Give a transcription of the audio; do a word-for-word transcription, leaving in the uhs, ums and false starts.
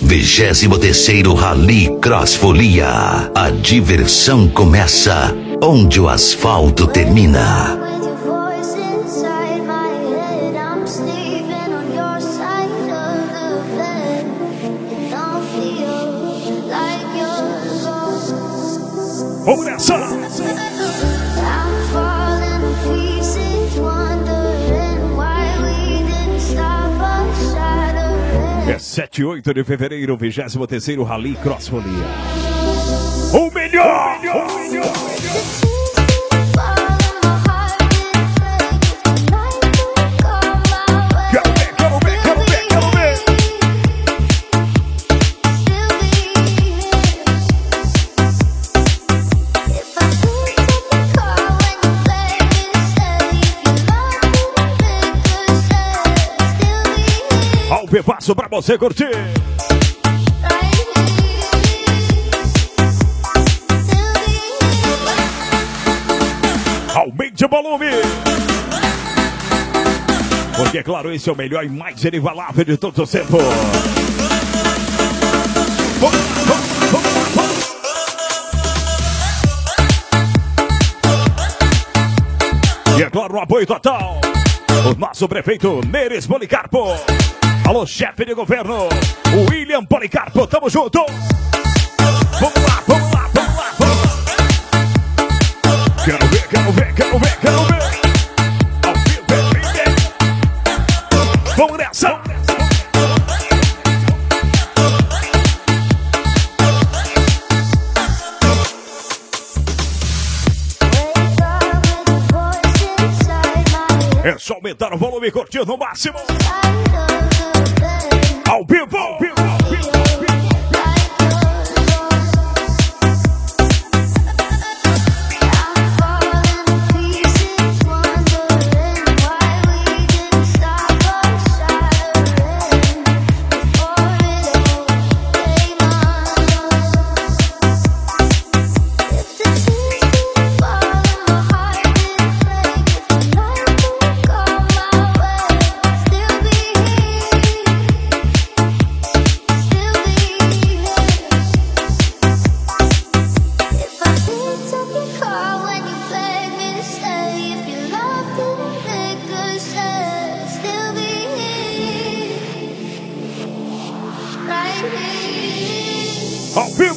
vigésimo terceiro Rally Cross Folia. A diversão começa onde o asfalto termina. Vamos nessa! É sete e oito de fevereiro, vigésimo terceiro Rally Cross Folia. O melhor! O melhor! O melhor! Quero ver, quero ver, quero ver, quero ver! Ao pedaço pra você curtir! Aumente o volume! Porque, claro, esse é o melhor e mais inigualável de todos os tempos. E é claro, um apoio total. O nosso prefeito Neres Policarpo. Alô, chefe de governo, William Policarpo, tamo junto! Vamos lá, vamos lá, vamos lá, vamos lá! Quero ver, quero ver, quero ver, quero ver! Ao vivo, vamos nessa! É só aumentar o volume e curtir no máximo! Ao vivo, ao vivo, ao vivo, ao vivo. Ao vivo!